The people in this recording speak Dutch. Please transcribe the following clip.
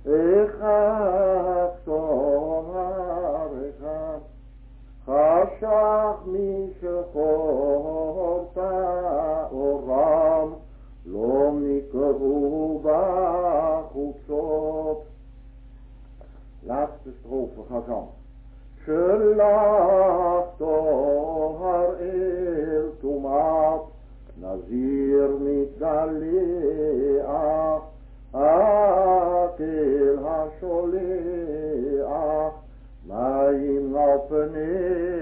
אחד תאמרך חשך משחור טהורם לא נקראו בחוצות. Laatste strofe gezang. Shelach tohar el tumat nazir mitgaleach akel hasholeach mayim al pnei